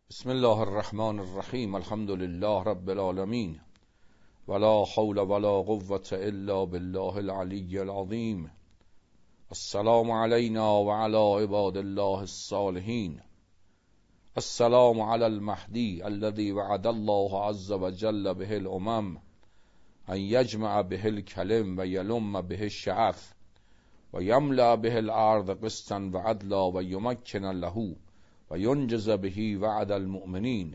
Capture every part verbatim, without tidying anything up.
بسم الله الرحمن الرحیم. الحمد لله رب العالمین ولا حول ولا قوة الا بالله العلی العظیم. السلام علینا و علی عباد الله الصالحین. السلام علی المهدی الذي وعد الله عز وجل به الامم ان یجمع به الکلم و یلم به الشعث و یملأ به الارض قسطا و عدلا و یمکن له و ینجز بهی وعد المؤمنین.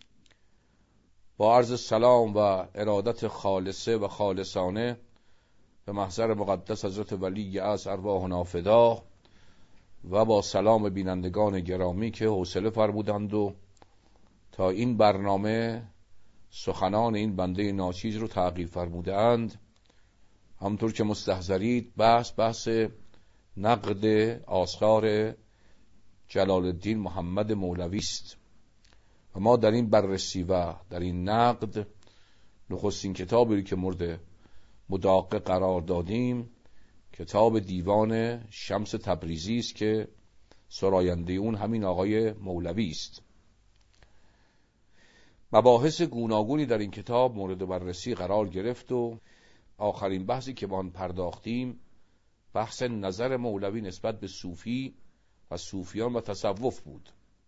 با عرض سلام و ارادت خالصه و خالصانه به محضر مقدس حضرت ولی از ارواحنا فدا و با سلام بینندگان گرامی که حوصله فرمودند و تا این برنامه سخنان این بنده ناچیز رو تعقیب فرمودند. همطور که مستحضرید بحث بحث نقد آثار جلال الدین محمد مولوی است و ما در این بررسی و در این نقد نخستین کتابی که مورد مداقه قرار دادیم کتاب دیوان شمس تبریزی است که سراینده اون همین آقای مولوی است. مباحث گوناگونی در این کتاب مورد بررسی قرار گرفت و آخرین بحثی که با آن پرداختیم بحث نظر مولوی نسبت به صوفی و صوفیان و تصوف بود.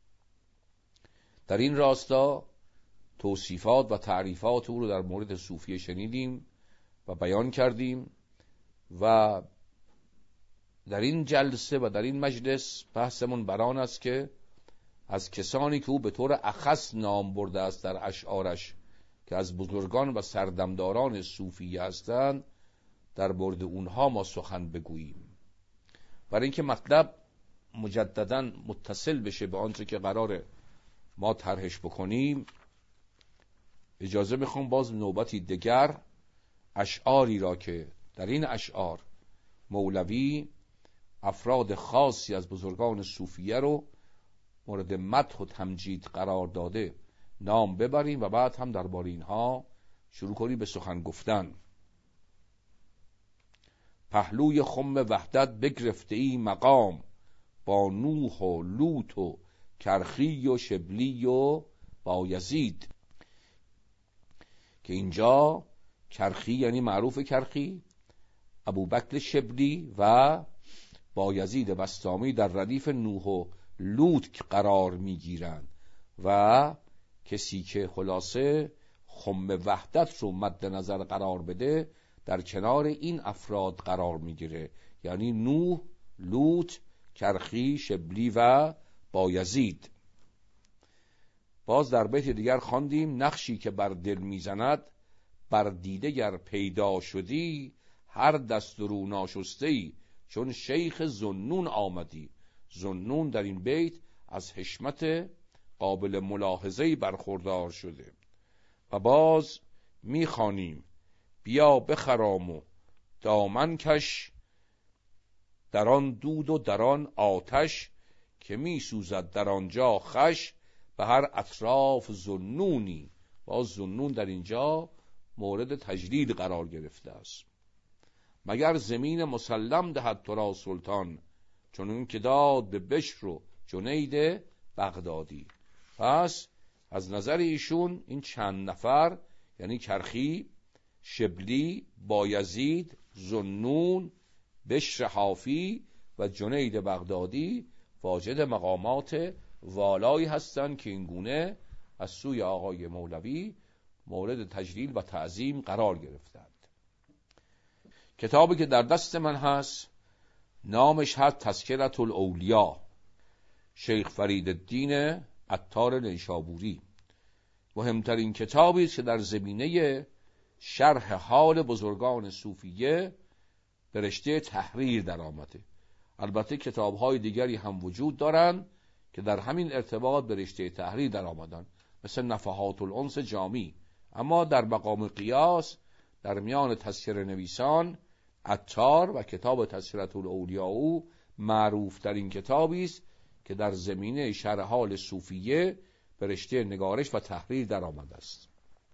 در این راستا توصیفات و تعریفات او رو در مورد صوفیه شنیدیم و بیان کردیم و در این جلسه و در این مجلس بحثمون بران است که از کسانی که او به طور اخص نام برده است در اشعارش که از بزرگان و سردمداران صوفیه هستند در مورد اونها ما سخن بگوییم، برای اینکه مطلب مجدداً متصل بشه به آنچه که قراره ما طرحش بکنیم. اجازه میخوام باز نوبتی دیگر اشعاری را که در این اشعار مولوی افراد خاصی از بزرگان صوفیه رو مورد مدح و تمجید قرار داده نام ببریم و بعد هم درباره اینها شروع کنیم به سخن گفتن. پهلوی خم وحدت بگرفته ای مقام، با نوح و لوط و کرخی و شبلی و بایزید. که اینجا کرخی یعنی معروف کرخی، ابوبکر شبلی و بایزید بسطامی در ردیف نوح و لوط قرار میگیرند و کسی که خلاصه خم وحدت رو مد نظر قرار بده در کنار این افراد قرار میگیره، یعنی نوح، لوط، کرخی، شبلی و بایزید. باز در بیت دیگر خواندیم نقشی که بر دل میزند بر دیده گر پیدا شدی، هر دست رو ناشستی چون شیخ ذوالنون آمدی. ذوالنون در این بیت از حشمت قابل ملاحظه‌ای برخوردار شده. و باز میخوانیم بیا بخرام و دامن کش، در آن دود و در آن آتش که می سوزد در آنجا خش، به هر اطراف ذوالنونی. باز ذوالنون در اینجا مورد تجلیل قرار گرفته است. مگر زمین مسلم دهد تو را سلطان، چون اون که داد به بشر و جنید بغدادی. پس از نظر ایشون این چند نفر یعنی کرخی، شبلی، بایزید، ذوالنون، بشر حافی و جنید بغدادی واجد مقامات والایی هستند که این گونه از سوی آقای مولوی مورد تجلیل و تعظیم قرار گرفتند. کتابی که در دست من هست نامش هست تذکرة الاولیاء، شیخ فریدالدین عطار نیشابوری. مهمترین کتابی است که در زمینه شرح حال بزرگان صوفیه به رشته تحریر در آمده. البته کتاب‌های دیگری هم وجود دارند که در همین ارتباط به رشته تحریر در آمدن، مثل نفحات الانس جامی، اما در مقام قیاس در میان تذکره نویسان عطار و کتاب تذکرة الاولیاء معروف ترین کتابی است که در زمینه شرح حال صوفیه به رشته نگارش و تحریر در آمده است.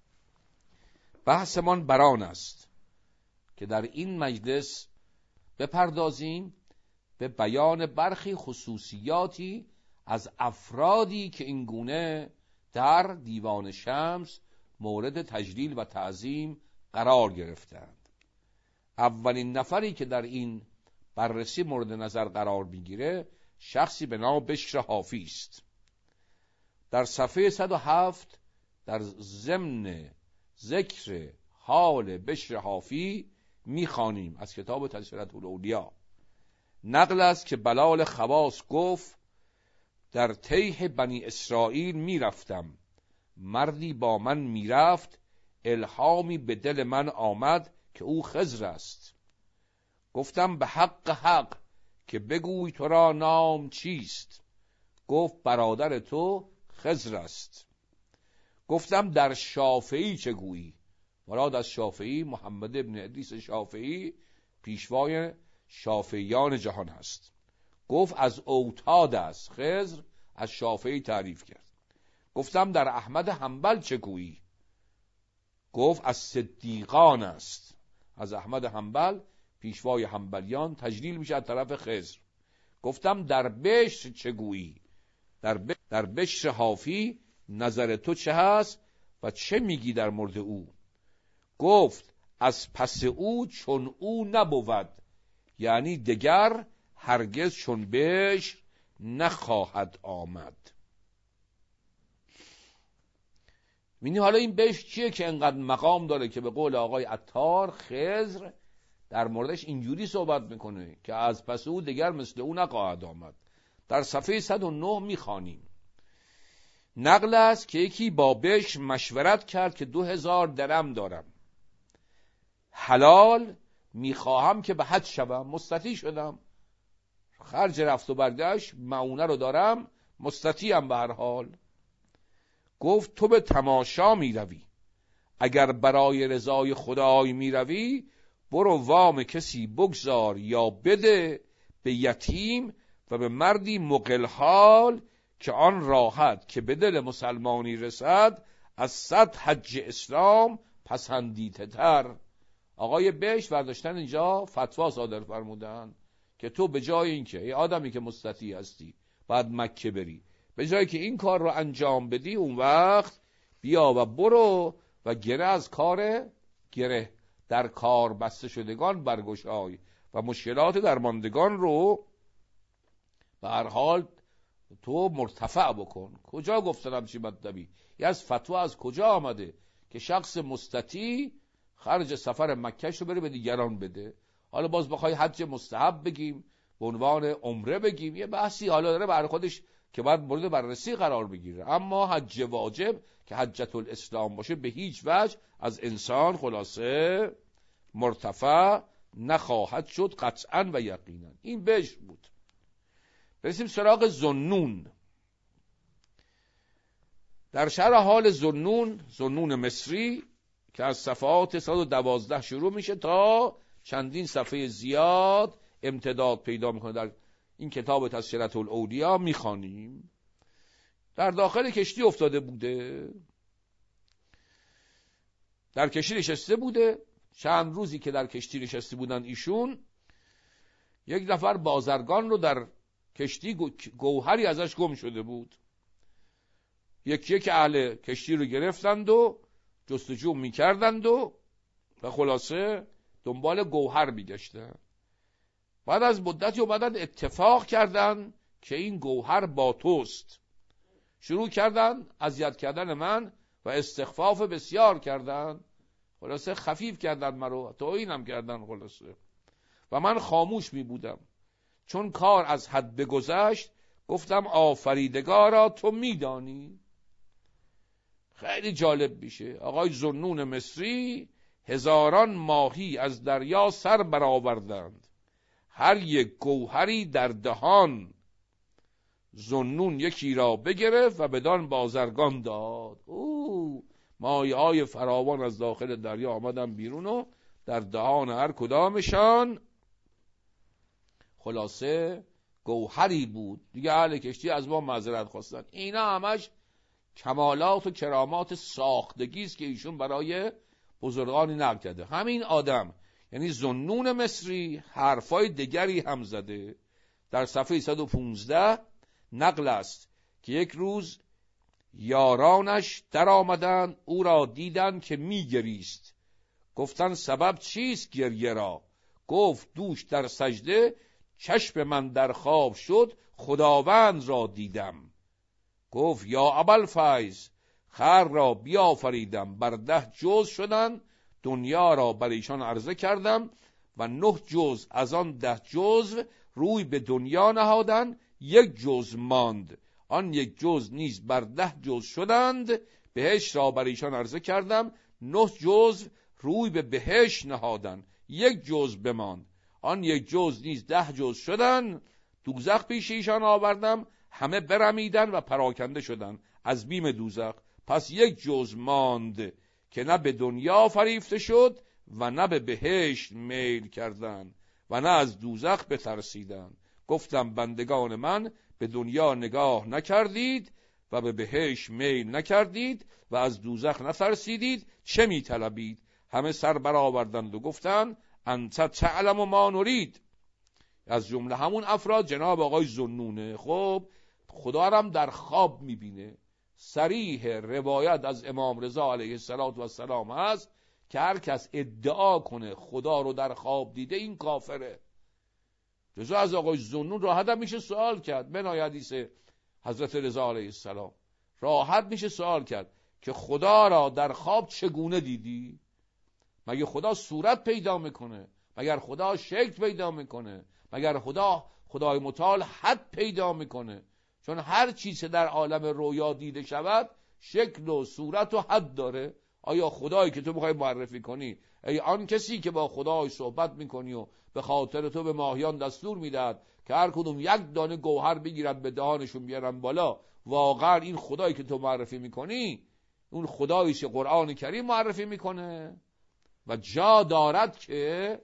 بحثمان بران است که در این مجلس بپردازیم به بیان برخی خصوصیاتی از افرادی که این گونه در دیوان شمس مورد تجلیل و تعظیم قرار گرفتند. اولین نفری که در این بررسی مورد نظر قرار میگیره شخصی به نام بشر حافی است. در صفحه صد و هفت در ضمن ذکر حال بشر حافی میخوانیم از کتاب تذکرة الاولیا. نقل است که بلال خواص گفت در تیه بنی اسرائیل میرفتم، مردی با من میرفت، الهامی به دل من آمد که او خضر است. گفتم به حق حق که بگوی تو را نام چیست؟ گفت برادر تو خضر است. گفتم در شافعی چه گویی؟ مراد از شافعی محمد ابن ادریس شافعی پیشوای شافعیان جهان است. گفت از اوتاد است. خضر از شافعی تعریف کرد. گفتم در احمد حنبل چه گویی؟ گفت از صدیقان است. از احمد حنبل پیشوای حنبلیان تجلیل میشه از طرف خضر. گفتم در بشر چه گویی؟ در, ب... در بشر حافی نظر تو چه هست و چه میگی در مورد او؟ گفت از پس او چون او نبود، یعنی دگر هرگز چون بشر نخواهد آمد. ببینی حالا این بشر چیه که انقدر مقام داره که به قول آقای عطار خضر در موردش اینجوری صحبت میکنه که از پس او دیگر مثل او نخواهد آمد. در صفحه صد و نه میخوانیم. نقل است که یکی با بشر مشورت کرد که دو هزار درم دارم، حلال میخواهم که به حج شوم، مستطیع شدم، خرج رفت و برگشت معونه رو دارم، مستطیعم به هر حال. گفت تو به تماشا میروی، اگر برای رضای خدای میروی برو وام کسی بگذار یا بده به یتیم و به مردی مقل حال که آن راحت که به دل مسلمانی رسد از صد حج اسلام پسندیده تر. آقای بش برداشتن اینجا فتوا صادر فرمودن که تو به جای این که ای آدمی که مستطیع هستی باید مکه بری، به جایی که این کار رو انجام بدی اون وقت بیا و برو و گره از کار گره در کار بسته شدگان برگشای و مشکلات درماندگان رو به هر حال تو مرتفع بکن. کجا گفتنم چی مطلبی؟ یه از فتوا از کجا آمده که شخص مستطیع خرج سفر مکه شو بره به دیگران بده؟ حالا باز بخوای حج مستحب بگیم به عنوان عمره بگیم یه بحثی حالا داره بر خودش که باید مورد بررسی قرار بگیره، اما حج واجب که حجت الاسلام باشه به هیچ وجه از انسان خلاصه مرتفع نخواهد شد قطعا و یقینا. این بشر بود. برسیم سراغ ذوالنون. در شرح حال ذوالنون، ذوالنون مصری که از صفحات صد و دوازده شروع میشه تا چندین صفحه زیاد امتداد پیدا میکنه در این کتاب تذکرة الاولیا میخوانیم. در داخل کشتی افتاده بوده، در کشتی نشسته بوده. چند روزی که در کشتی نشسته بودن ایشون، یک نفر بازرگان رو در کشتی گوهری ازش گم شده بود. یکی یک اهل کشتی رو گرفتند و جستجو میکردند و و خلاصه دنبال گوهر میگشتن. بعد از مدتی اومدن اتفاق کردن که این گوهر با توست. شروع کردن اذیت کردن من و استخفاف بسیار کردن، خلاصه خفیف کردن مرا، توهینم کردن خلاصه. و من خاموش می بودم. چون کار از حد بگذشت گفتم آفریدگارا تو میدانی. خیلی جالب میشه. آقای ذوالنون مصری هزاران ماهی از دریا سر برآوردند، هر یک گوهری در دهان. ذوالنون یکی را بگرفت و بدان بازرگان داد. او ماهی های فراوان از داخل دریا آمدن بیرون و در دهان هر کدامشان خلاصه گوهری بود. دیگه اهل کشتی از ما معذرت خواستن. اینا همش کمالات و کرامات ساختگی است که ایشون برای بزرگانی نقل کرده. همین آدم یعنی ذوالنون مصری حرفای دیگری هم زده. در صفحه صد و پانزده نقل است که یک روز یارانش در آمدند او را دیدند که می گریست. گفتن سبب چیست گریه را؟ گفت دوش در سجده چشم من در خواب شد خداوند را دیدم. گفت یا ابوالفیض خر را بیافریدم، بر ده جز شدن، دنیا را بر ایشان عرضه کردم و نه جز از آن ده جزو روی به دنیا نهادن، یک جز ماند، آن یک جز نیز بر ده جز شدند، بهشت را بر ایشان عرضه کردم، نه جز روی به بهشت نهادن، یک جز بماند، آن یک جز نیز ده جز شدند، دوزخ پیش ایشان آوردم، همه برمیدن و پراکنده شدند از بیم دوزخ، پس یک جز ماند که نه به دنیا فریفته شد و نه به بهشت میل کردند و نه از دوزخ بترسیدند. گفتم بندگان من به دنیا نگاه نکردید و به بهشت میل نکردید و از دوزخ نترسیدید، چه می طلبید؟ همه سر برآوردند و گفتند انت تعلم و ما نرید. از جمله همون افراد جناب آقای ذوالنونه. خب خدا هم در خواب میبینه. صریح روایت از امام رضا علیه السلام هست که هر کس ادعا کنه خدا رو در خواب دیده این کافره. جزو از آقای ذوالنون راحت هم میشه سوال کرد، بنای حدیث حضرت رضا علیه السلام راحت میشه سوال کرد که خدا را در خواب چگونه دیدی؟ مگر خدا صورت پیدا میکنه؟ مگر خدا شکل پیدا میکنه؟ مگر خدا خدای متعال حد پیدا میکنه؟ چون هر چیز در عالم رویا دیده شود شکل و صورت و حد داره. آیا خدایی که تو میخوای معرفی کنی، ای آن کسی که با خدای صحبت میکنی و به خاطر تو به ماهیان دستور میدهد که هر کدوم یک دانه گوهر بگیرن به دهانشون بیارن بالا، واقعا این خدایی که تو معرفی میکنی اون خدایی که قرآن کریم معرفی میکنه؟ و جا دارد که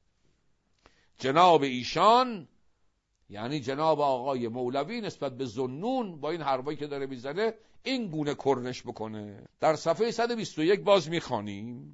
جناب ایشان، یعنی جناب آقای مولوی، نسبت به ذوالنون با این حرفایی که داره میزنه این گونه کرنش بکنه. در صفحه صد و بیست و یک باز میخوانیم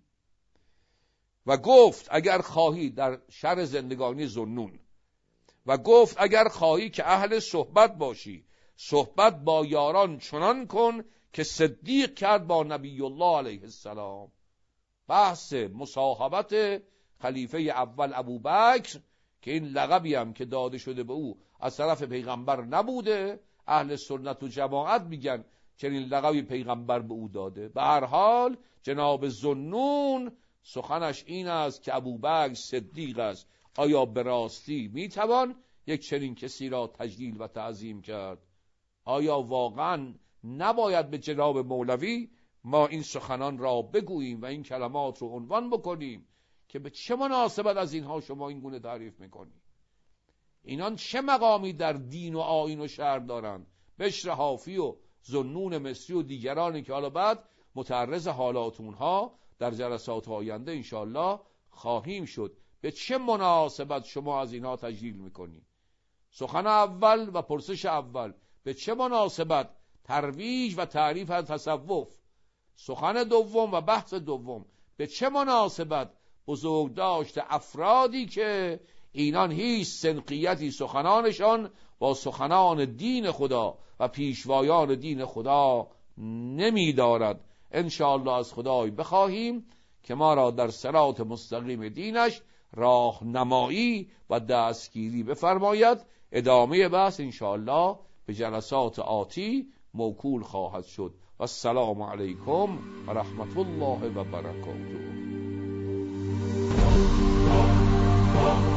و گفت اگر خواهی، در شرح زندگانی ذوالنون، و گفت اگر خواهی که اهل صحبت باشی، صحبت با یاران چنان کن که صدیق کرد با نبی الله علیه السلام. بحث مصاحبت خلیفه اول ابوبکر که این لقبی هم که داده شده به او از طرف پیغمبر نبوده، اهل سنت و جماعت میگن چنین لقبی پیغمبر به او داده. به هر حال جناب ذوالنون سخنش این است که ابوبکر صدیق است. آیا به راستی میتوان یک چنین کسی را تجلیل و تعظیم کرد؟ آیا واقعا نباید به جناب مولوی ما این سخنان را بگوییم و این کلمات رو عنوان بکنیم که به چه مناسبت از اینها شما این گونه تعریف میکنی؟ اینان چه مقامی در دین و آیین و شرع دارند؟ بشر حافی و ذوالنون مصری و دیگرانی که حالا بعد متعرض حالات اونها در جلسات آینده انشاءالله خواهیم شد. به چه مناسبت شما از اینها تجلیل میکنی؟ سخن اول و پرسش اول، به چه مناسبت ترویج و تعریف از تصوف؟ سخن دوم و بحث دوم، به چه مناسبت بزرگ داشت افرادی که اینان هیچ سنقیتی سخنانشان با سخنان دین خدا و پیشوایان دین خدا نمی دارد. انشاءالله از خدای بخواهیم که ما را در صراط مستقیم دینش راهنمایی و دستگیری بفرماید. ادامه بحث انشاءالله به جلسات آتی موکول خواهد شد. و السلام علیکم و رحمت الله و برکاته.